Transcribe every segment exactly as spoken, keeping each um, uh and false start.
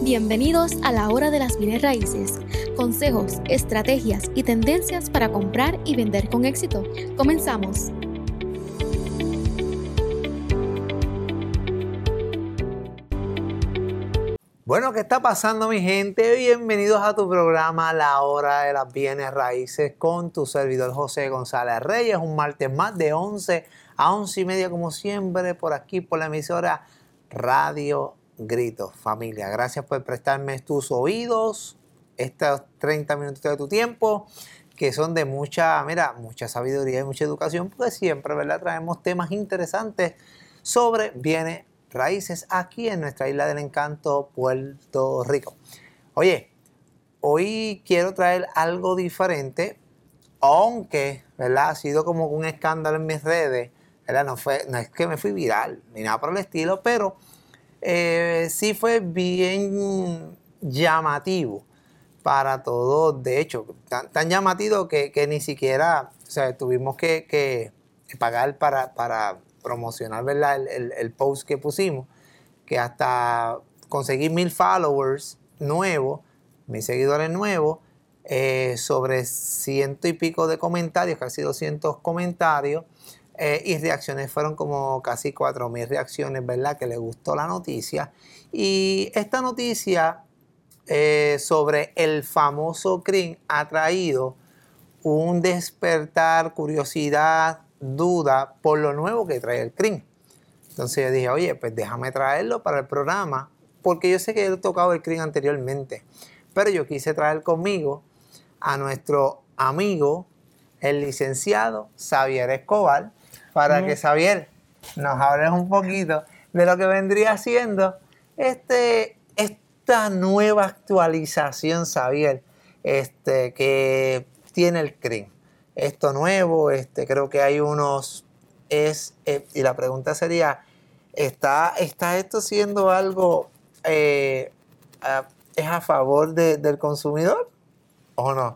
Bienvenidos a la hora de las bienes raíces. Consejos, estrategias y tendencias para comprar y vender con éxito. Comenzamos. Bueno, ¿qué está pasando, mi gente? Bienvenidos a tu programa La Hora de las Bienes Raíces con tu servidor José González Reyes. Un martes más de once a once y media, como siempre, por aquí, por la emisora Radio Grito. Familia, gracias por prestarme tus oídos, estos treinta minutos de tu tiempo, que son de mucha, mira, mucha sabiduría y mucha educación, porque siempre, ¿verdad?, traemos temas interesantes sobre bienes raíces aquí en nuestra isla del encanto, Puerto Rico. Oye, hoy quiero traer algo diferente, aunque, ¿verdad?, ha sido como un escándalo en mis redes, ¿verdad? No fue, no es que me fui viral ni nada por el estilo, pero eh, sí fue bien llamativo para todos. De hecho, tan, tan llamativo que, que ni siquiera, o sea, tuvimos que, que pagar para, para promocionar, ¿verdad?, el, el, el post que pusimos, que hasta conseguí mil followers nuevos, mil seguidores nuevos, eh, sobre ciento y pico de comentarios, casi doscientos comentarios, eh, y reacciones fueron como casi cuatro mil reacciones, ¿verdad?, que les gustó la noticia. Y esta noticia eh, sobre el famoso C R I M ha traído un despertar, curiosidad, duda por lo nuevo que trae el C R I M. Entonces yo dije, oye, pues déjame traerlo para el programa, porque yo sé que he tocado el C R I M anteriormente, pero yo quise traer conmigo a nuestro amigo, el licenciado Xavier Escobar, para mm. que Xavier nos hables un poquito de lo que vendría siendo este, esta nueva actualización, Xavier, este, que tiene el C R I M. Esto nuevo, este, creo que hay unos, es, eh, y la pregunta sería, ¿está, está esto siendo algo, eh, a, es a favor de, del consumidor o no?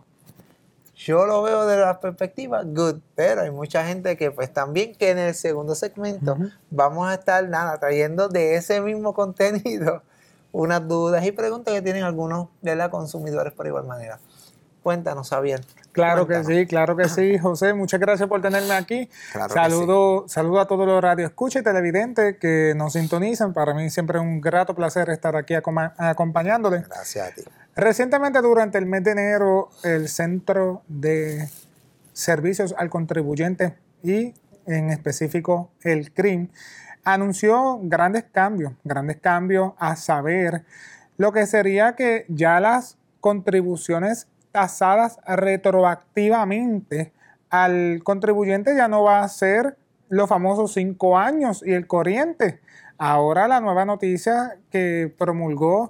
Yo lo veo de la perspectiva good, pero hay mucha gente que pues también que en el segundo segmento uh-huh. vamos a estar nada trayendo de ese mismo contenido unas dudas y preguntas que tienen algunos de los consumidores por igual manera. Cuéntanos, Xavier. Claro Cuéntanos. que sí, claro que sí, José. Muchas gracias por tenerme aquí. Claro saludo, sí. saludo a todos los radioescuchas y televidentes que nos sintonizan. Para mí siempre es un grato placer estar aquí acompañándole. Gracias a ti. Recientemente, durante el mes de enero, el Centro de Servicios al Contribuyente y en específico el C R I M anunció grandes cambios, grandes cambios a saber lo que sería que ya las contribuciones tasadas retroactivamente al contribuyente ya no va a ser los famosos cinco años y el corriente. Ahora la nueva noticia que promulgó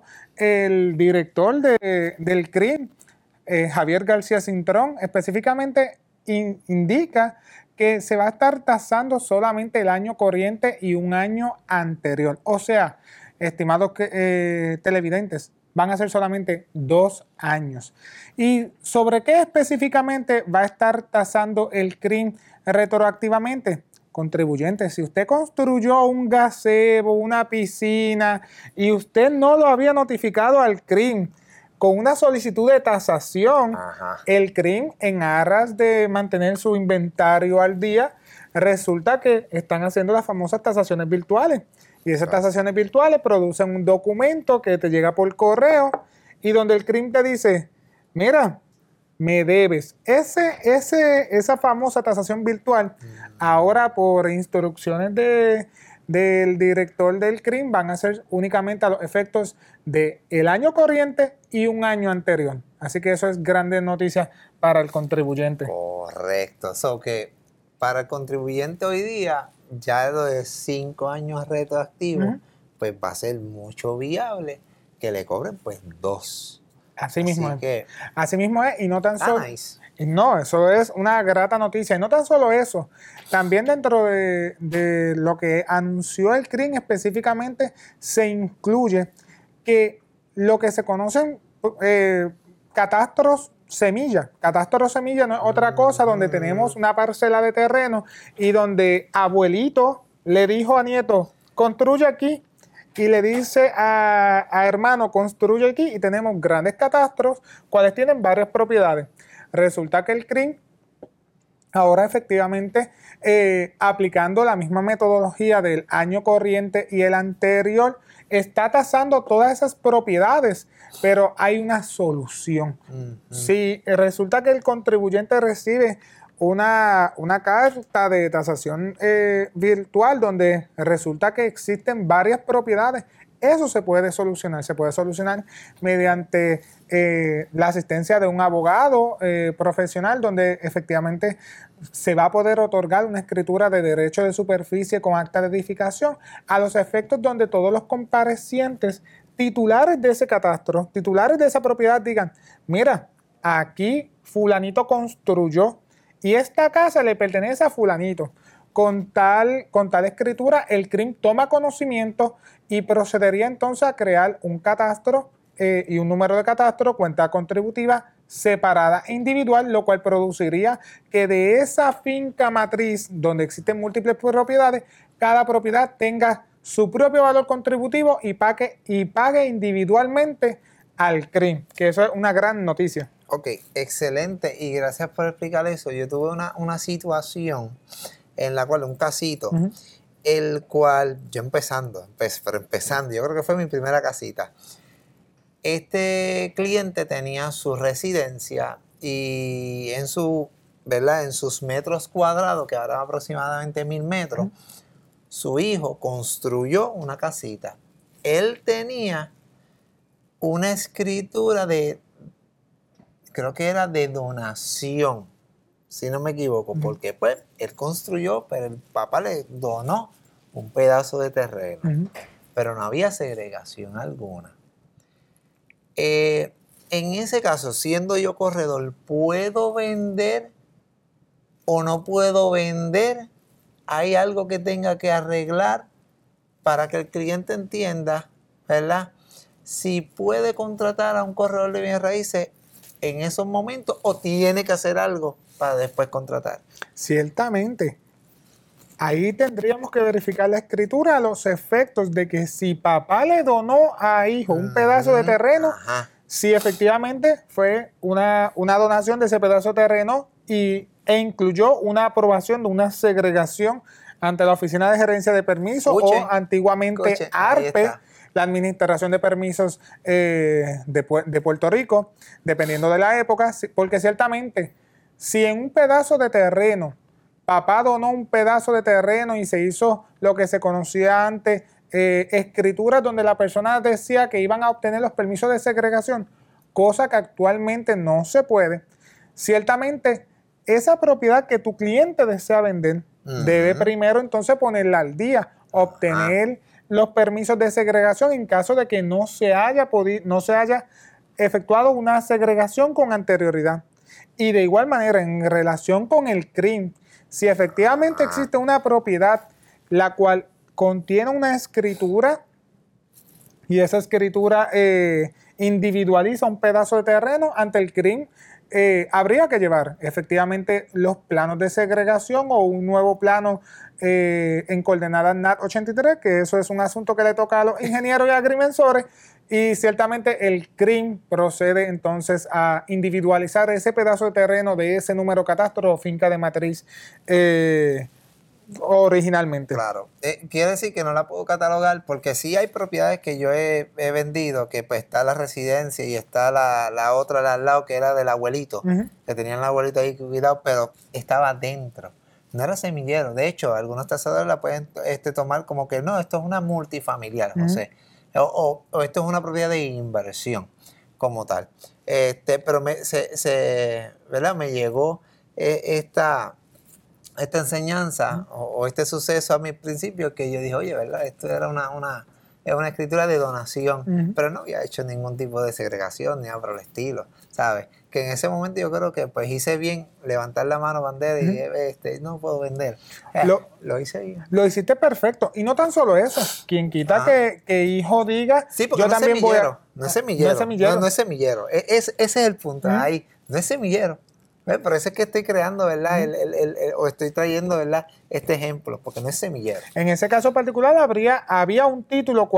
el director de, del C R I M, eh, Javier García Cintrón, específicamente in, indica que se va a estar tasando solamente el año corriente y un año anterior. O sea, estimados que, eh, televidentes, van a ser solamente dos años. ¿Y sobre qué específicamente va a estar tasando el C R I M retroactivamente? Contribuyente, si usted construyó un gazebo, una piscina y usted no lo había notificado al C R I M con una solicitud de tasación, Ajá. el C R I M, en aras de mantener su inventario al día, resulta que están haciendo las famosas tasaciones virtuales. Y esas tasaciones virtuales producen un documento que te llega por correo y donde el C R I M te dice, mira, me debes. Ese, ese, esa famosa tasación virtual, mm. ahora por instrucciones de, del director del C R I M, van a ser únicamente a los efectos del año corriente y un año anterior. Así que eso es grande noticia para el contribuyente. Correcto. So que para el contribuyente hoy día, ya lo de cinco años retroactivos, uh-huh. pues va a ser mucho viable que le cobren pues dos. Así mismo Así es. Que, Así mismo es, y no tan solo. Nice. No, eso es una grata noticia. Y no tan solo eso, también dentro de, de lo que anunció el C R I M específicamente, se incluye que lo que se conocen eh, catastros semilla. Catastro semilla no es otra cosa donde tenemos una parcela de terreno y donde abuelito le dijo a nieto, construye aquí. y le dice a, a hermano, construye aquí, y tenemos grandes catastros, cuales tienen varias propiedades. Resulta que el C R I M, ahora efectivamente, eh, aplicando la misma metodología del año corriente y el anterior, está tasando todas esas propiedades, pero hay una solución. Uh-huh. Si resulta que el contribuyente recibe una, una carta de tasación eh, virtual donde resulta que existen varias propiedades, eso se puede solucionar. Se puede solucionar mediante eh, la asistencia de un abogado eh, profesional, donde efectivamente se va a poder otorgar una escritura de derecho de superficie con acta de edificación, a los efectos donde todos los comparecientes titulares de ese catastro, titulares de esa propiedad, digan: mira, aquí fulanito construyó y esta casa le pertenece a fulanito. Con tal, con tal escritura, el C R I M toma conocimiento y procedería entonces a crear un catastro eh, y un número de catastro, cuenta contributiva separada e individual, lo cual produciría que de esa finca matriz, donde existen múltiples propiedades, cada propiedad tenga su propio valor contributivo y pague, y pague individualmente al C R I M, que eso es una gran noticia. Ok, excelente, y gracias por explicar eso. Yo tuve una, una situación en la cual, un casito, uh-huh. el cual, yo empezando, empe- pero empezando, yo creo que fue mi primera casita. Este cliente tenía su residencia y en su, ¿verdad? En sus metros cuadrados, que ahora eran aproximadamente mil metros, uh-huh. su hijo construyó una casita. Él tenía una escritura de, creo que era de donación, si no me equivoco, uh-huh. porque pues él construyó, pero el papá le donó un pedazo de terreno, uh-huh. pero no había segregación alguna. Eh, en ese caso, siendo yo corredor, ¿puedo vender o no puedo vender? ¿Hay algo que tenga que arreglar para que el cliente entienda, ¿verdad?, si puede contratar a un corredor de bienes raíces en esos momentos o tiene que hacer algo para después contratar? Ciertamente. Ahí tendríamos que verificar la escritura a los efectos de que si papá le donó a hijo un pedazo de terreno, Ajá. si efectivamente fue una, una donación de ese pedazo de terreno y, e incluyó una aprobación de una segregación ante la Oficina de Gerencia de Permisos o antiguamente Escuche, ARPE, la Administración de Permisos eh, de, de Puerto Rico, dependiendo de la época, porque ciertamente si en un pedazo de terreno papá donó un pedazo de terreno y se hizo lo que se conocía antes, eh, escrituras donde la persona decía que iban a obtener los permisos de segregación, cosa que actualmente no se puede. Ciertamente, esa propiedad que tu cliente desea vender, uh-huh. debe primero entonces ponerla al día, obtener uh-huh. los permisos de segregación en caso de que no se haya podido, no se haya efectuado una segregación con anterioridad. Y de igual manera, en relación con el C R I M, si efectivamente existe una propiedad la cual contiene una escritura y esa escritura eh, individualiza un pedazo de terreno ante el C R I M, eh, habría que llevar efectivamente los planos de segregación o un nuevo plano eh, en coordenadas N A T ochenta y tres, que eso es un asunto que le toca a los ingenieros y agrimensores. Y ciertamente el C R I M procede entonces a individualizar ese pedazo de terreno de ese número catastro o finca de matriz eh, originalmente. Claro. Eh, quiere decir que no la puedo catalogar porque sí hay propiedades que yo he, he vendido, que pues está la residencia y está la, la otra de al lado que era del abuelito, uh-huh. que tenían el abuelito ahí cuidado, pero estaba dentro. No era semillero. De hecho, algunos tasadores la pueden este, tomar como que no, esto es una multifamiliar, uh-huh. José. O, o, o esto es una propiedad de inversión como tal. Este, pero me, se, se, ¿verdad? me llegó eh, esta, esta enseñanza uh-huh. o, o este suceso a mi principio que yo dije, oye, ¿verdad? Esto era una, una, una escritura de donación, uh-huh. pero no había hecho ningún tipo de segregación ni nada por el estilo, ¿sabes? Que en ese momento yo creo que pues hice bien levantar la mano bandera y uh-huh. este, no puedo vender. Eh, lo, lo hice bien. Lo hiciste perfecto. Y no tan solo eso. Quien quita que, que hijo diga, sí, porque yo no también es semillero, voy a... No es semillero. No es semillero. No, no es semillero. Es, es, ese es el punto. Uh-huh. Ahí. No es semillero. ¿Ves? Por eso es que estoy creando, ¿verdad? Uh-huh. el, el, el, el, o estoy trayendo, ¿verdad? Este ejemplo, porque no es semillero. En ese caso particular habría, había un título cual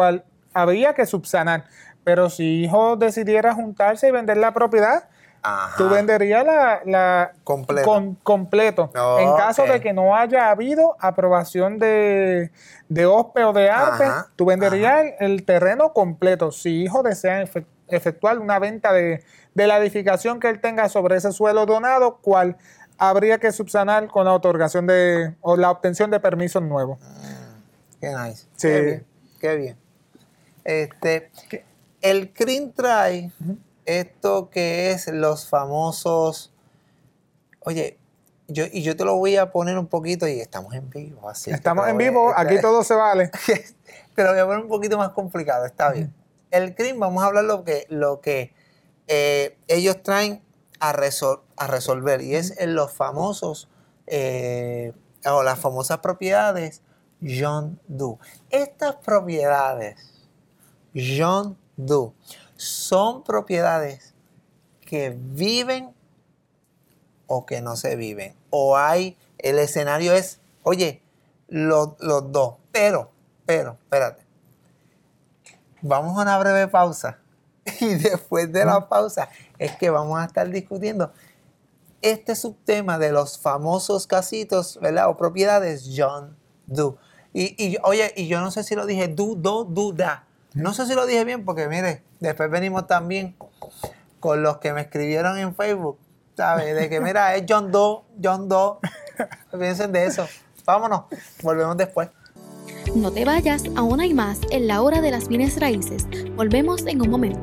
habría que subsanar. Pero si hijo decidiera juntarse y vender la propiedad, Ajá. tú venderías la, la completo. Con, completo. Oh, en caso okay. de que no haya habido aprobación de, de O S P E o de ARPE, Ajá. tú venderías el, el terreno completo. Si hijo desea efectuar una venta de, de la edificación que él tenga sobre ese suelo donado, cual habría que subsanar con la otorgación de o la obtención de permisos nuevos. Mm, qué nice. Sí. Qué bien. Qué bien. Este, el C R I M trae uh-huh. esto que es los famosos. Oye, yo, y yo te lo voy a poner un poquito y estamos en vivo. Así estamos en vivo, a, aquí todo se vale. Te lo voy a poner un poquito más complicado, está uh-huh. bien. El C R I M, vamos a hablar lo que, lo que eh, ellos traen a, resol a resolver y uh-huh. es en los famosos eh, o las famosas propiedades John Doe. Estas propiedades John Doe son propiedades que viven o que no se viven. O hay, el escenario es, oye, los, los dos. Pero, pero, espérate. Vamos a una breve pausa. Y después de la pausa es que vamos a estar discutiendo este subtema de los famosos casitos, ¿verdad? O propiedades John Doe. Y, y oye, y yo no sé si lo dije do, do, do, da. No sé si lo dije bien porque, mire, después venimos también con los que me escribieron en Facebook, ¿sabes? De que, mira, es John Doe, John Doe. Piensen de eso. Vámonos, volvemos después. No te vayas, aún hay más en la hora de las bienes raíces. Volvemos en un momento.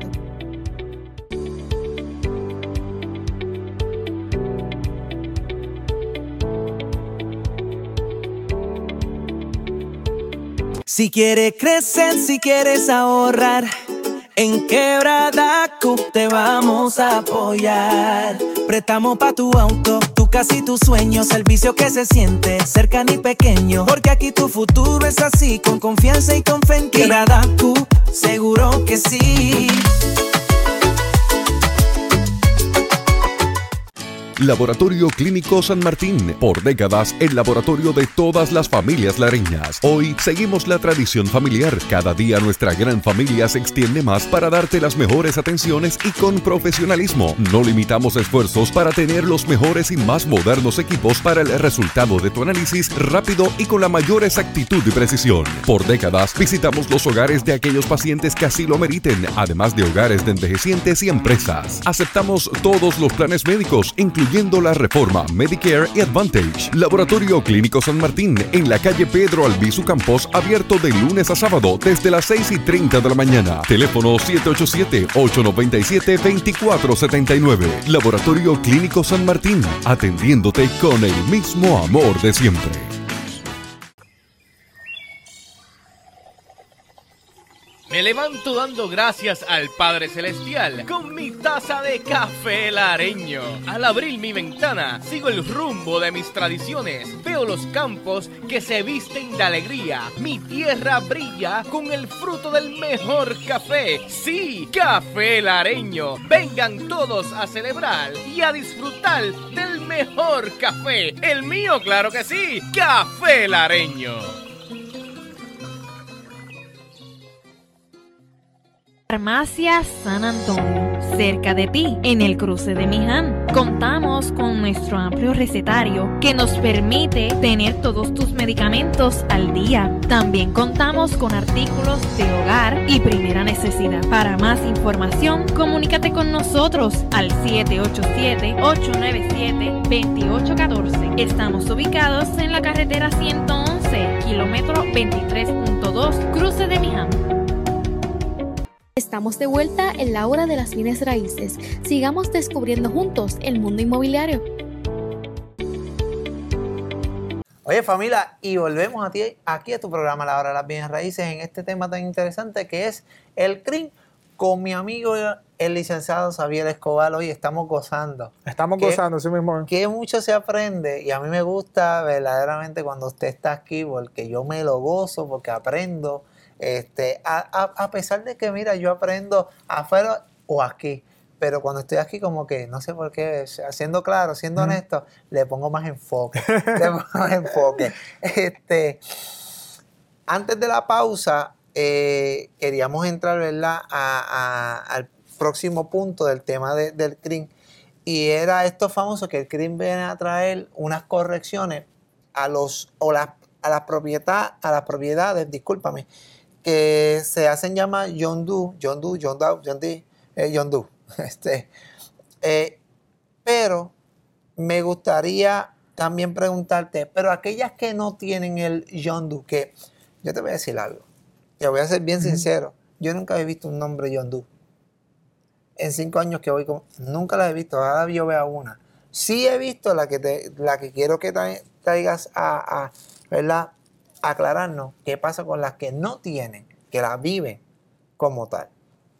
Si quieres crecer, si quieres ahorrar, en Quebrada Coop te vamos a apoyar. Préstamo pa' tu auto, tu casa y tus sueños, servicio que se siente cercano y pequeño. Porque aquí tu futuro es así, con confianza y con fe en Quebrada Coop, seguro que sí. Laboratorio Clínico San Martín, por décadas el laboratorio de todas las familias lareñas. Hoy seguimos la tradición familiar. Cada día nuestra gran familia se extiende más para darte las mejores atenciones y con profesionalismo. No limitamos esfuerzos para tener los mejores y más modernos equipos para el resultado de tu análisis rápido y con la mayor exactitud y precisión. Por décadas visitamos los hogares de aquellos pacientes que así lo meriten, además de hogares de envejecientes y empresas. Aceptamos todos los planes médicos, incluyendo la reforma Medicare y Advantage. Laboratorio Clínico San Martín, en la calle Pedro Albizu Campos, abierto de lunes a sábado desde las seis y treinta de la mañana. Teléfono siete ocho siete, ocho nueve siete, dos cuatro siete nueve. Laboratorio Clínico San Martín, atendiéndote con el mismo amor de siempre. Me levanto dando gracias al Padre Celestial con mi taza de café lareño. Al abrir mi ventana, sigo el rumbo de mis tradiciones. Veo los campos que se visten de alegría. Mi tierra brilla con el fruto del mejor café. Sí, café lareño. Vengan todos a celebrar y a disfrutar del mejor café. El mío, claro que sí, café lareño. Farmacia San Antonio, cerca de ti, en el cruce de Miján. Contamos con nuestro amplio recetario que nos permite tener todos tus medicamentos al día. También contamos con artículos de hogar y primera necesidad. Para más información, comunícate con nosotros al siete ocho siete, ocho nueve siete, dos ocho uno cuatro. Estamos ubicados en la carretera ciento once, kilómetro veintitrés punto dos, cruce de Miján. Estamos de vuelta en la hora de las bienes raíces. Sigamos descubriendo juntos el mundo inmobiliario. Oye, familia, y volvemos a ti, aquí a tu programa La Hora de las Bienes Raíces en este tema tan interesante que es el C R I M con mi amigo el licenciado Xavier Escobar. Hoy estamos gozando. Estamos que, gozando, sí mismo. Que mucho se aprende y a mí me gusta verdaderamente cuando usted está aquí porque yo me lo gozo, porque aprendo. Este, a, a, a pesar de que, mira, yo aprendo afuera o aquí, pero cuando estoy aquí como que, no sé por qué, siendo claro, siendo mm. honesto, le pongo más enfoque, le pongo más enfoque. Este, antes de la pausa, eh, queríamos entrar, ¿verdad?, a, a, al próximo punto del tema de, del C R I M, y era esto famoso que el C R I M viene a traer unas correcciones a los o las a las propiedades, a las propiedades, discúlpame, que se hacen llamar John Doe, John Doe, John Doe, John Doe, eh, John Doe. Este, eh, pero me gustaría también preguntarte, pero aquellas que no tienen el John Doe, que yo te voy a decir algo, te voy a ser bien uh-huh. sincero, yo nunca he visto un nombre John Doe. En cinco años que voy con, nunca la he visto, ahora yo veo una. Sí he visto la que te, la que quiero que traigas a, a ¿verdad?, aclararnos qué pasa con las que no tienen, que las viven como tal.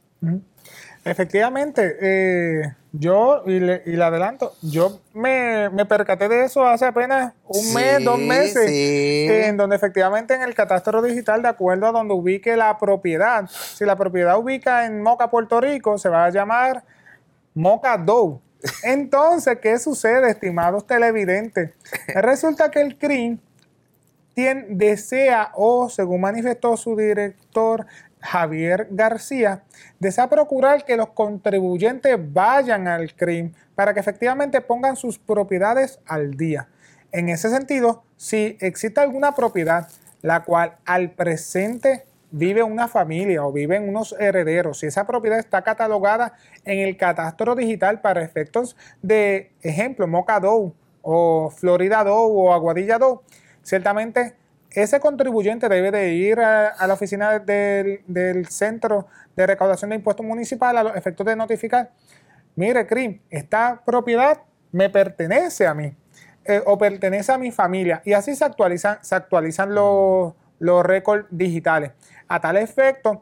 Efectivamente, eh, yo, y le, y le adelanto, yo me, me percaté de eso hace apenas un sí, mes, dos meses, sí. en donde efectivamente en el catastro digital, de acuerdo a donde ubique la propiedad, si la propiedad ubica en Moca, Puerto Rico, se va a llamar Moca Doe. Entonces, ¿qué sucede, estimados televidentes? Resulta que el C R I M tiene, desea, o según manifestó su director Javier García, desea procurar que los contribuyentes vayan al C R I M para que efectivamente pongan sus propiedades al día. En ese sentido, si existe alguna propiedad la cual al presente vive una familia o viven unos herederos, si esa propiedad está catalogada en el catastro digital para efectos de, ejemplo, Moca Doe o Florida Doe o Aguadilla Doe, ciertamente ese contribuyente debe de ir a, a la oficina del, del Centro de Recaudación de Impuestos Municipal a los efectos de notificar, mire, C R I M, esta propiedad me pertenece a mí eh, o pertenece a mi familia, y así se actualizan, se actualizan los, los récords digitales. A tal efecto,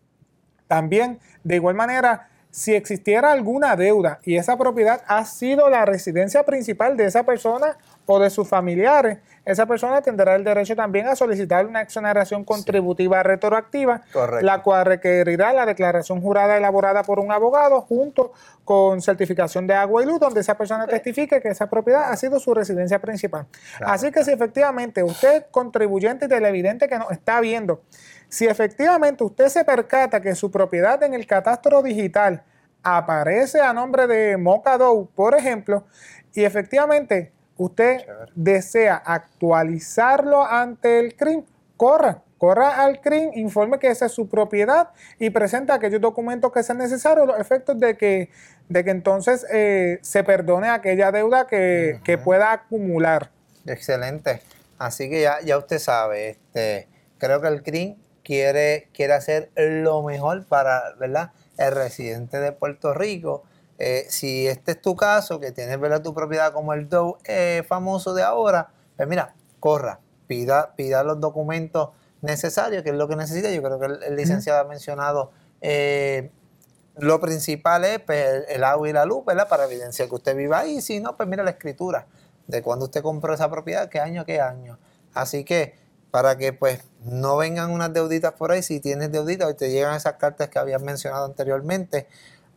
también, de igual manera, si existiera alguna deuda y esa propiedad ha sido la residencia principal de esa persona o de sus familiares, esa persona tendrá el derecho también a solicitar una exoneración contributiva sí. retroactiva, correcto, la cual requerirá la declaración jurada elaborada por un abogado junto con certificación de agua y luz, donde esa persona testifique que esa propiedad ha sido su residencia principal. Claro. Así que si efectivamente usted, contribuyente y televidente que nos está viendo, si efectivamente usted se percata que su propiedad en el catastro digital aparece a nombre de Moca Doe, por ejemplo, y efectivamente usted Chévere. desea actualizarlo ante el C R I M, corra, corra al C R I M, informe que esa es su propiedad y presenta aquellos documentos que sean necesarios, los efectos de que, de que entonces eh, se perdone aquella deuda que, uh-huh. que pueda acumular. Excelente. Así que ya, ya usted sabe, este, creo que el C R I M quiere, quiere hacer lo mejor para, ¿verdad?, el residente de Puerto Rico. Eh, si este es tu caso, que tienes, ¿verdad?, tu propiedad como el Doe eh, famoso de ahora, pues mira, corra, pida, pida los documentos necesarios, que es lo que necesita. Yo creo que el, el licenciado ha mencionado eh, lo principal es pues, el, el agua y la luz, ¿verdad?, para evidenciar que usted viva ahí. Si no, pues mira la escritura de cuando usted compró esa propiedad, qué año, qué año. Así que para que pues no vengan unas deuditas por ahí, si tienes deuditas y te llegan esas cartas que habías mencionado anteriormente.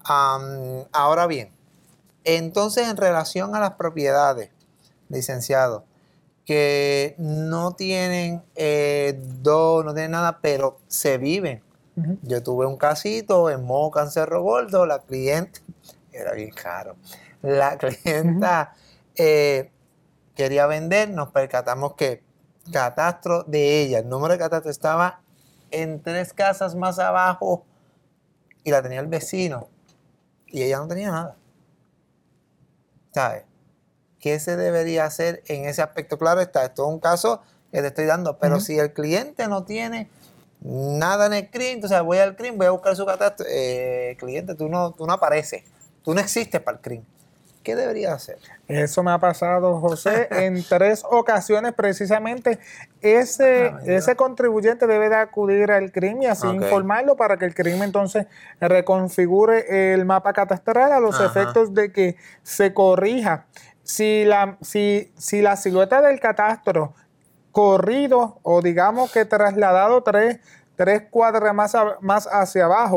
Um, ahora bien, entonces en relación a las propiedades, licenciado, que no tienen eh, dos, no tienen nada, pero se viven. Uh-huh. Yo tuve un casito en Moca, en Cerro Gordo, la cliente, era bien caro, la clienta uh-huh. eh, quería vender, nos percatamos que catastro de ella, el número de catastro estaba en tres casas más abajo y la tenía el vecino y ella no tenía nada. ¿Sabes? ¿Qué se debería hacer en ese aspecto? Claro está, esto es un caso que te estoy dando, pero uh-huh. si el cliente no tiene nada en el C R I M, entonces voy al C R I M, voy a buscar su catastro, eh, cliente, tú no, tú no apareces, tú no existes para el C R I M. ¿Qué debería hacer? Eso me ha pasado, José, en tres ocasiones precisamente. Ese, ah, ese contribuyente debe de acudir al C R I M y así okay. informarlo para que el C R I M entonces reconfigure el mapa catastral a los Ajá. efectos de que se corrija. Si la, si, si la silueta del catastro corrido o digamos que trasladado tres, tres cuadras más, a, más hacia abajo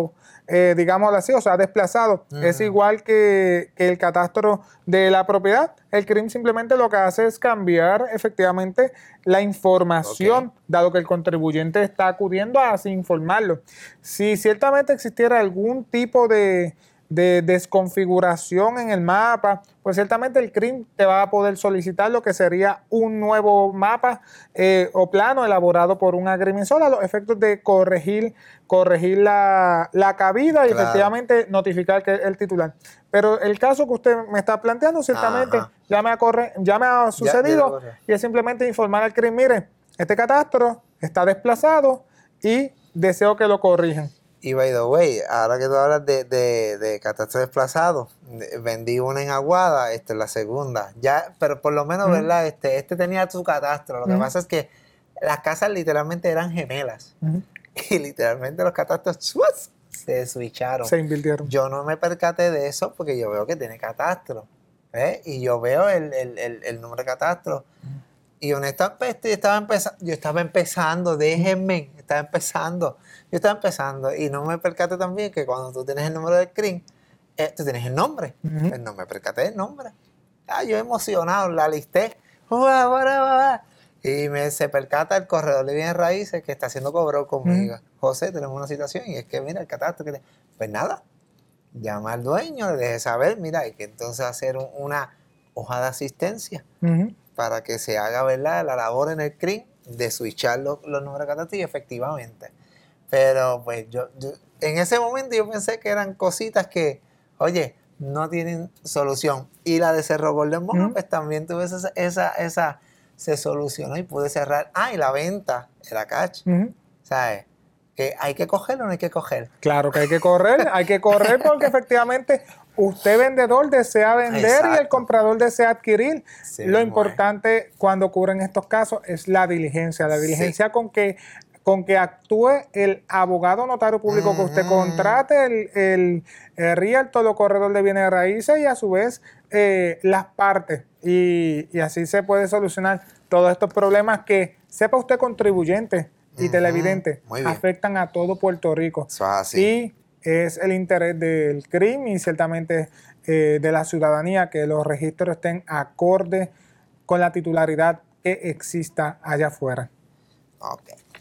eh, digámoslo así, o sea, desplazado. Uh-huh. Es igual que, que el catastro de la propiedad. El C R I M simplemente lo que hace es cambiar efectivamente la información, okay. dado que el contribuyente está acudiendo a así informarlo. Si ciertamente existiera algún tipo de, de desconfiguración en el mapa, pues ciertamente el C R I M te va a poder solicitar lo que sería un nuevo mapa eh, o plano elaborado por un agrimensor a los efectos de corregir, corregir la, la cabida y claro. efectivamente notificar que el titular. Pero el caso que usted me está planteando, ciertamente ya me, ha corre, ya me ha sucedido ya, ya y es simplemente informar al C R I M, mire, este catastro está desplazado y deseo que lo corrijan. Y by the way, ahora que tú hablas de, de, de catastro desplazado, vendí una en Aguada, esta es la segunda. Ya, pero por lo menos, mm. ¿verdad? Este, este tenía su catastro. Lo mm. que pasa es que las casas literalmente eran gemelas. Mm. Y literalmente los catastros ¡suas! Se switcharon. Se invirtieron. Yo no me percaté de eso porque yo veo que tiene catastro. ¿eh? Y yo veo el, el, el, el número de catastro. Mm. Y honestamente yo estaba empezando, yo estaba empezando, déjenme, estaba empezando, yo estaba empezando y no me percaté también que cuando tú tienes el número del C R I M, eh, tú tienes el nombre, uh-huh. pues no me percaté del nombre. Ah, yo emocionado, la listé, ¡Uah, uah, uah! Y me se percata el corredor de bienes raíces que está haciendo cobro conmigo. Uh-huh. José, tenemos una situación y es que mira el catastro que te... Pues nada, llama al dueño, le deje saber, mira, hay que entonces hacer un, una hoja de asistencia. Uh-huh. para que se haga, ¿verdad?, la labor en el C R I M de switchar los, los números de catastro y efectivamente. Pero pues yo, yo, en ese momento yo pensé que eran cositas que, oye, no tienen solución. Y la de Cerro Golden Mono, uh-huh. pues también tuve esa, esa, esa, se solucionó y pude cerrar. Ah, y la venta era catch, uh-huh. ¿sabes? Que hay que cogerlo o no hay que coger. Claro que hay que correr, hay que correr porque efectivamente usted vendedor desea vender Exacto. y el comprador desea adquirir. Sí, Lo importante es. cuando ocurren estos casos es la diligencia, la diligencia sí. con que con que actúe el abogado notario público mm-hmm. que usted contrate, el, el, el realtor o corredor de bienes raíces y a su vez eh, las partes. Y, y así se puede solucionar todos estos problemas que sepa usted contribuyente y uh-huh. televidente afectan a todo Puerto Rico. Eso es así. Y es el interés del C R I M y ciertamente eh, de la ciudadanía que los registros estén acordes con la titularidad que exista allá afuera. Ok.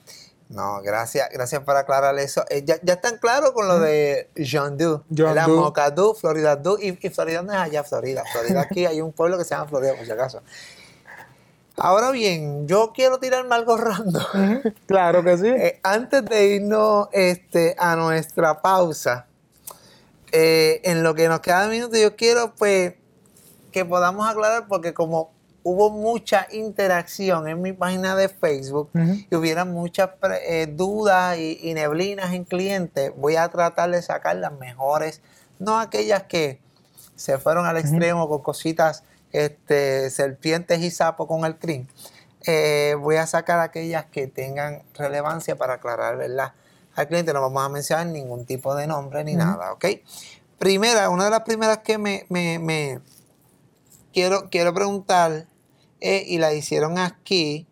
No, gracias, gracias por aclarar eso. Eh, ya, ya están claros con lo de John Doe, la Moca Doe, Florida Doe, y, y Florida no es allá Florida. Florida aquí hay un pueblo que se llama Florida, por si acaso. Ahora bien, yo quiero tirarme algo random. Uh-huh. Claro que sí. Eh, antes de irnos este, a nuestra pausa, eh, en lo que nos queda de minutos, yo quiero pues que podamos aclarar, porque como hubo mucha interacción en mi página de Facebook uh-huh. y hubiera muchas eh, dudas y, y neblinas en clientes, voy a tratar de sacar las mejores, no aquellas que se fueron al extremo uh-huh. con cositas Este, serpientes y sapos con el C R I M. Eh, voy a sacar aquellas que tengan relevancia para aclarar, ¿verdad? Al cliente no vamos a mencionar ningún tipo de nombre ni uh-huh. nada, ¿ok? Primera, una de las primeras que me, me, me quiero, quiero preguntar, eh, y la hicieron aquí,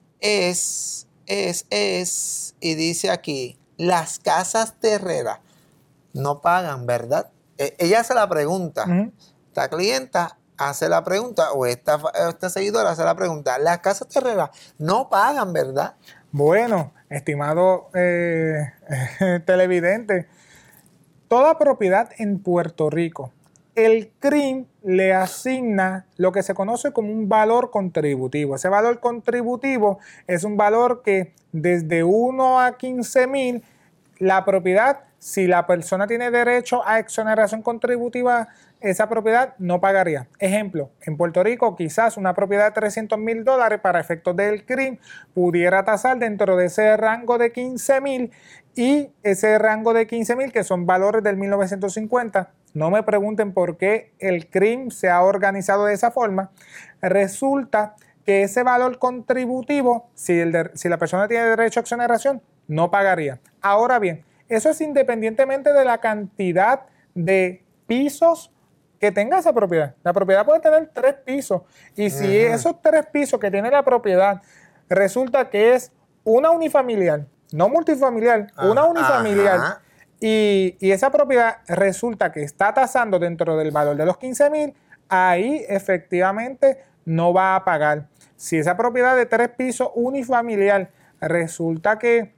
es, es, es, y dice aquí, las casas terreras no pagan, ¿verdad? Eh, ella hace la pregunta, uh-huh. esta clienta hace la pregunta, o esta, esta seguidora hace la pregunta, las casas terreras no pagan, ¿verdad? Bueno, estimado eh, televidente, toda propiedad en Puerto Rico, el C R I M le asigna lo que se conoce como un valor contributivo. Ese valor contributivo es un valor que desde uno a quince mil, la propiedad, si la persona tiene derecho a exoneración contributiva, esa propiedad no pagaría. Ejemplo, en Puerto Rico quizás una propiedad de trescientos mil dólares para efectos del C R I M pudiera tasar dentro de ese rango de quince mil, y ese rango de quince mil, que son valores del mil novecientos cincuenta, no me pregunten por qué el C R I M se ha organizado de esa forma. Resulta que ese valor contributivo, si, el de, si la persona tiene derecho a exoneración, no pagaría. Ahora bien, eso es independientemente de la cantidad de pisos que tenga esa propiedad. La propiedad puede tener tres pisos, y si uh-huh. esos tres pisos que tiene la propiedad resulta que es una unifamiliar, no multifamiliar, uh-huh. una unifamiliar, uh-huh. y, y esa propiedad resulta que está tasando dentro del valor de los quince mil, ahí efectivamente no va a pagar. Si esa propiedad de tres pisos unifamiliar resulta que,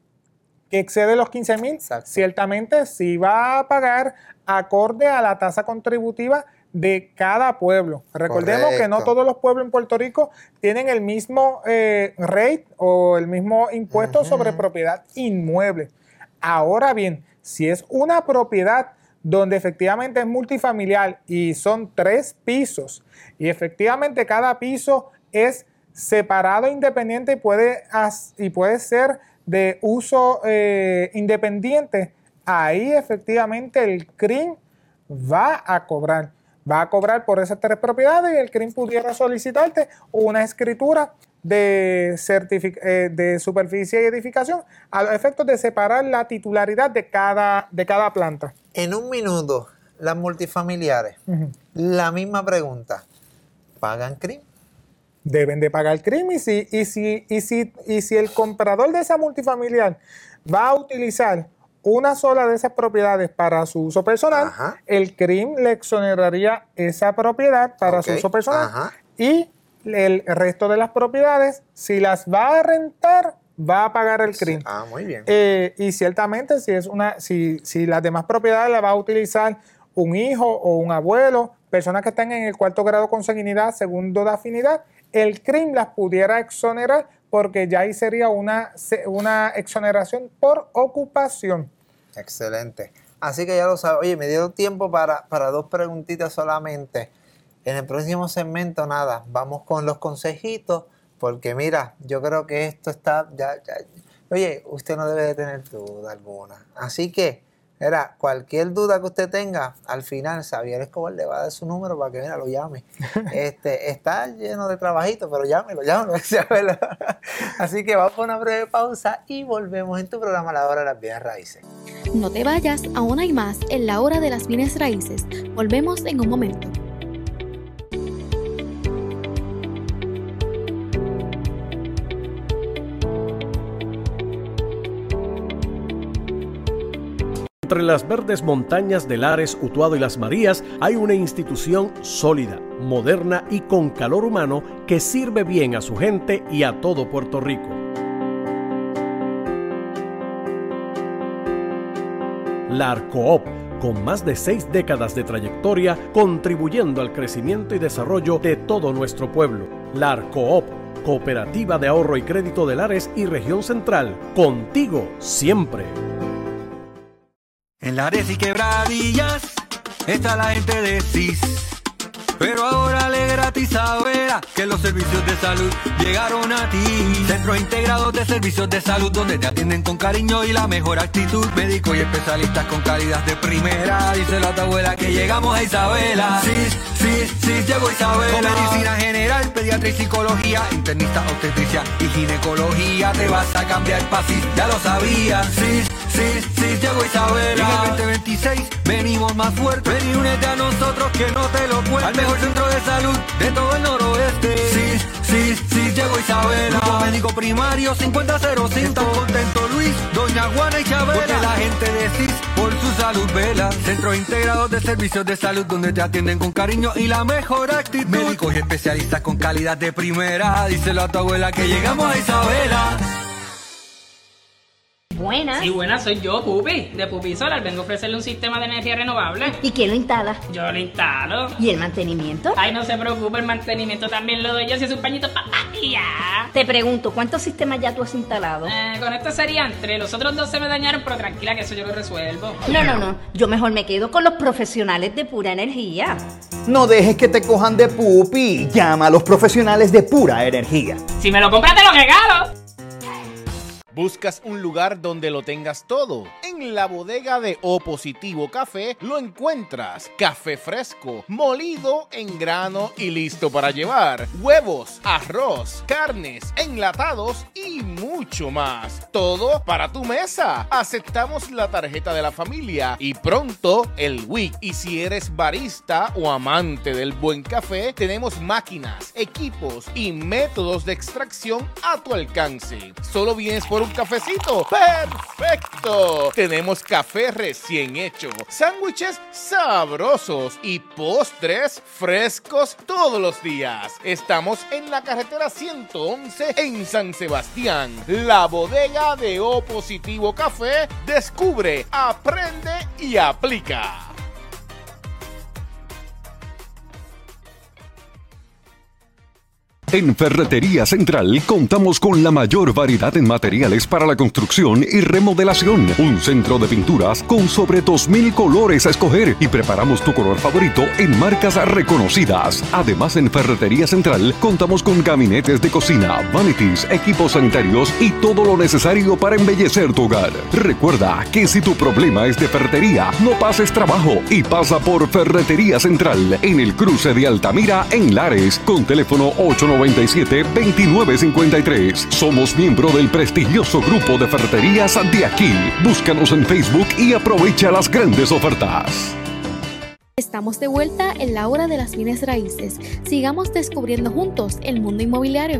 que excede los quince mil, ciertamente sí va a pagar acorde a la tasa contributiva de cada pueblo. Recordemos Correcto. que no todos los pueblos en Puerto Rico tienen el mismo eh, rate o el mismo impuesto uh-huh. sobre propiedad inmueble. Ahora bien, si es una propiedad donde efectivamente es multifamiliar y son tres pisos y efectivamente cada piso es separado, independiente y puede, y puede ser de uso eh, independiente, ahí efectivamente el C R I M va a cobrar. Va a cobrar por esas tres propiedades y el C R I M pudiera solicitarte una escritura de, certific- eh, de superficie y edificación a los efectos de separar la titularidad de cada, de cada planta. En un minuto, las multifamiliares, uh-huh. la misma pregunta, ¿pagan C R I M? Deben de pagar C R I M y si, y, si, y, si, y si el comprador de esa multifamiliar va a utilizar una sola de esas propiedades para su uso personal, Ajá. el C R I M le exoneraría esa propiedad para okay. su uso personal Ajá. y el resto de las propiedades, si las va a rentar, va a pagar el C R I M. Ah, muy bien. Eh, y ciertamente si es una, si, si las demás propiedades las va a utilizar un hijo o un abuelo, personas que están en el cuarto grado consanguinidad, segundo de afinidad, el C R I M las pudiera exonerar porque ya ahí sería una, una exoneración por ocupación. Excelente. Así que ya lo sabes. Oye, me dieron tiempo para, para dos preguntitas solamente. En el próximo segmento, nada, vamos con los consejitos, porque mira, yo creo que esto está... ya, ya Oye, usted no debe de tener duda alguna. Así que, era cualquier duda que usted tenga, al final Xavier Escobar le va a dar su número para que mira, lo llame. Este, está lleno de trabajito, pero llámelo, llámelo. Así que vamos a una breve pausa y volvemos en tu programa La Hora de las Bienes Raíces. No te vayas, aún hay más en La Hora de las Bienes Raíces. Volvemos en un momento. Entre las verdes montañas de Lares, Utuado y Las Marías hay una institución sólida, moderna y con calor humano que sirve bien a su gente y a todo Puerto Rico. La ARCOOP, con más de seis décadas de trayectoria, contribuyendo al crecimiento y desarrollo de todo nuestro pueblo. La ARCOOP, Cooperativa de Ahorro y Crédito de Lares y Región Central, contigo siempre. En Lares y Quebradillas está la gente de C I S, pero ahora le gratis saberá que los servicios de salud llegaron a ti. Centros integrados de servicios de salud donde te atienden con cariño y la mejor actitud. Médicos y especialistas con calidad de primera. Díselo a tu abuela que llegamos a Isabela. Sí, sí, sí, llegó Isabela. Con medicina general, pediatría y psicología, internista, obstetricia y ginecología. Te vas a cambiar pa' C I S, ya lo sabías. Sí, sí, sí, llegó Isabela. En el veinte veintiséis venimos más fuerte. Ven y únete a nosotros que no te lo cuento. Al mejor centro de salud de todo el noroeste. Sí, sí, sí, llegó Isabela. Grupo médico primario cincuenta cero cinco. Están contentos Luis, Doña Juana y Chabela. Porque la gente de C I S por su salud vela. Centros integrados de servicios de salud donde te atienden con cariño y la mejor actitud. Médicos y especialistas con calidad de primera. Díselo a tu abuela que llegamos a Isabela. Buenas. Sí, buenas, soy yo, Pupi, de Pupi Solar. Vengo a ofrecerle un sistema de energía renovable. ¿Y quién lo instala? Yo lo instalo. ¿Y el mantenimiento? Ay, no se preocupe, el mantenimiento también lo doy yo, si es un pañito pa' y ya. Te pregunto, ¿cuántos sistemas ya tú has instalado? Eh, con esto serían tres. Los otros dos se me dañaron, pero tranquila que eso yo lo resuelvo. No, no, no. Yo mejor me quedo con los profesionales de Pura Energía. No dejes que te cojan de pupi. Llama a los profesionales de Pura Energía. Si me lo compras, te lo regalo. ¿Buscas un lugar donde lo tengas todo? En la bodega de O Positivo Café lo encuentras. Café fresco, molido en grano y listo para llevar. Huevos, arroz, carnes, enlatados y mucho más. Todo para tu mesa. Aceptamos la tarjeta de la familia y pronto el W I C. Y si eres barista o amante del buen café, tenemos máquinas, equipos y métodos de extracción a tu alcance. Solo vienes por un cafecito. ¡Perfecto! Te Tenemos café recién hecho, sándwiches sabrosos y postres frescos todos los días. Estamos en la carretera ciento once en San Sebastián. La bodega de O Positivo Café. Descubre, aprende y aplica. En Ferretería Central contamos con la mayor variedad en materiales para la construcción y remodelación. Un centro de pinturas con sobre dos mil colores a escoger y preparamos tu color favorito en marcas reconocidas. Además, en Ferretería Central contamos con gabinetes de cocina, vanities, equipos sanitarios y todo lo necesario para embellecer tu hogar. Recuerda que si tu problema es de ferretería, no pases trabajo y pasa por Ferretería Central en el cruce de Altamira en Lares con teléfono ocho nueve siete, dos nueve cinco tres. Somos miembro del prestigioso grupo de ferreterías de aquí. Búscanos en Facebook y aprovecha las grandes ofertas. Estamos de vuelta en la hora de las bienes raíces. Sigamos descubriendo juntos el mundo inmobiliario.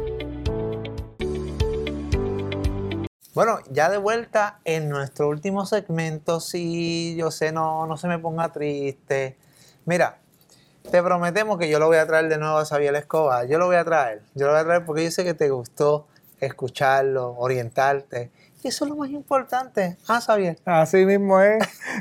Bueno, ya de vuelta en nuestro último segmento. Sí, yo sé, no, no se me ponga triste. Mira, te prometemos que yo lo voy a traer de nuevo a Xavier Escobar. Yo lo voy a traer. Yo lo voy a traer porque yo sé que te gustó escucharlo, orientarte. Y eso es lo más importante. Ah, Xavier. Así mismo es.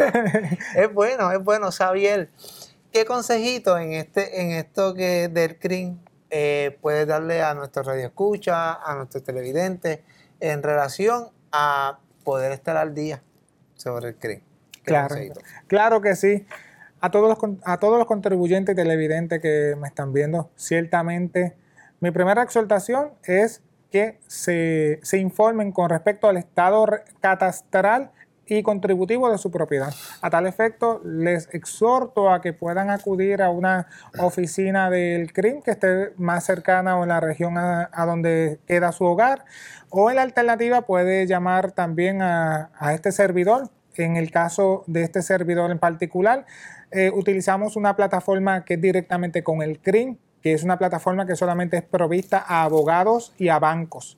Es bueno, es bueno, Xavier. ¿Qué consejito en este, en esto que del C R I M eh, puedes darle a nuestros radioescuchas, a nuestros televidentes, en relación a poder estar al día sobre el C R I M? Claro, consejito? Claro que sí. A todos, los, a todos los contribuyentes y televidentes que me están viendo, ciertamente mi primera exhortación es que se, se informen con respecto al estado catastral y contributivo de su propiedad. A tal efecto, les exhorto a que puedan acudir a una oficina del C R I M que esté más cercana o en la región a, a donde queda su hogar, o en la alternativa puede llamar también a, a este servidor. En el caso de este servidor en particular, eh, utilizamos una plataforma que es directamente con el C R I M, que es una plataforma que solamente es provista a abogados y a bancos.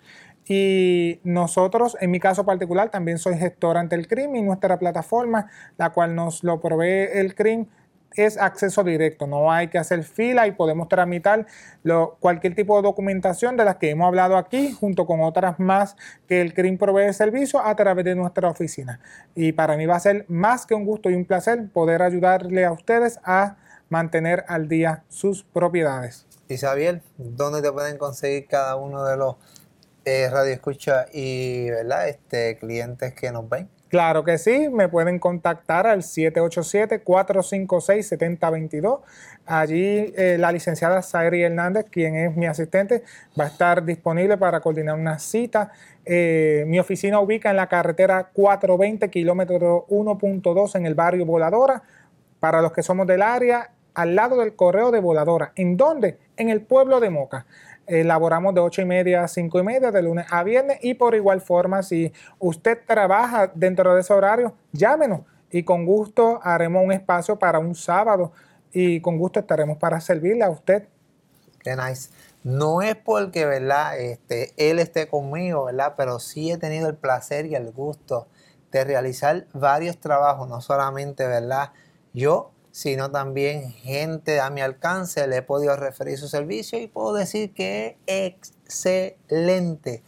Y nosotros, en mi caso particular, también soy gestor ante el C R I M y nuestra plataforma, la cual nos lo provee el C R I M, es acceso directo. No hay que hacer fila y podemos tramitar lo, cualquier tipo de documentación de las que hemos hablado aquí, junto con otras más que el C R I M provee de servicio a través de nuestra oficina. Y para mí va a ser más que un gusto y un placer poder ayudarle a ustedes a mantener al día sus propiedades. Y Xavier, ¿dónde te pueden conseguir cada uno de los eh, radioescuchas y ¿verdad? Este, clientes que nos ven? Claro que sí, me pueden contactar al siete ocho siete, cuatro cinco seis, siete cero dos dos. Allí eh, la licenciada Zairi Hernández, quien es mi asistente, va a estar disponible para coordinar una cita. Eh, mi oficina ubica en la carretera cuatrocientos veinte, kilómetro uno punto dos en el barrio Voladora. Para los que somos del área, al lado del correo de Voladora. ¿En dónde? En el pueblo de Moca. Elaboramos de ocho y media a cinco y media de lunes a viernes, y por igual forma, si usted trabaja dentro de ese horario, llámenos y con gusto haremos un espacio para un sábado y con gusto estaremos para servirle a usted. Qué nice. No es porque, ¿verdad? Este, él esté conmigo, ¿verdad? Pero sí he tenido el placer y el gusto de realizar varios trabajos, no solamente, ¿verdad? Yo, sino también gente a mi alcance, le he podido referir su servicio y puedo decir que es excelente.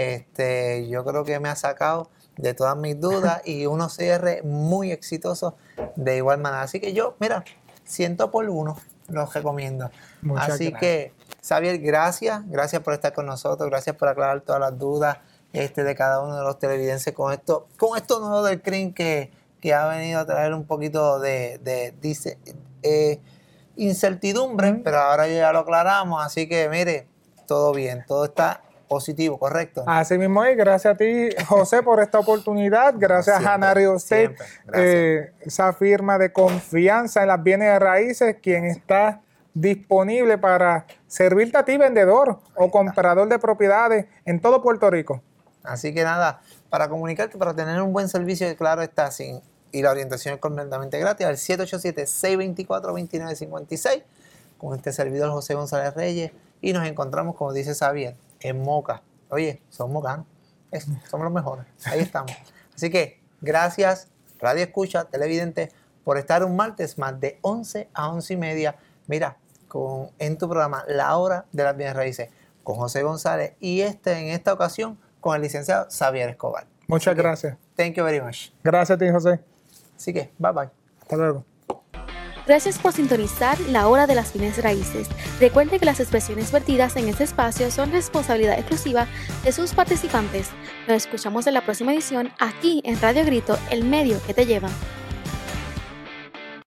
Este, yo creo que me ha sacado de todas mis dudas y unos cierres muy exitosos de igual manera. Así que yo, mira, ciento por uno los recomiendo. Muchas Así gracias. que, Xavier, gracias. Gracias por estar con nosotros. Gracias por aclarar todas las dudas este, de cada uno de los televidentes con esto, con esto nuevo del C R I M que... que ha venido a traer un poquito de, de, dice, eh, incertidumbre, mm. pero ahora ya lo aclaramos, así que mire, todo bien, todo está positivo, ¿correcto? Así mismo es, gracias a ti, José, por esta oportunidad, gracias siempre, a Hannah State, eh, esa firma de confianza en las bienes de raíces, quien está disponible para servirte a ti, vendedor o comprador de propiedades en todo Puerto Rico. Así que nada, para comunicarte, para tener un buen servicio, claro está, sin, y la orientación es completamente gratis, al siete ocho siete, seis dos cuatro, dos nueve cinco seis, con este servidor José González Reyes, y nos encontramos, como dice Xavier, en Moca. Oye, somos mocanos, es, somos los mejores, ahí estamos. Así que Gracias, Radio Escucha, televidente, por estar un martes más de once a once y media. Mira, con, en tu programa La Hora de las Bienes Raíces con José González y este en esta ocasión con el licenciado Xavier Escobar. Muchas Así gracias. Que, thank you very much. Gracias a ti, José. Así que, bye bye. Hasta luego. Gracias por sintonizar La Hora de las Bienes Raíces. Recuerde que las expresiones vertidas en este espacio son responsabilidad exclusiva de sus participantes. Nos escuchamos en la próxima edición aquí en Radio Grito, el medio que te lleva.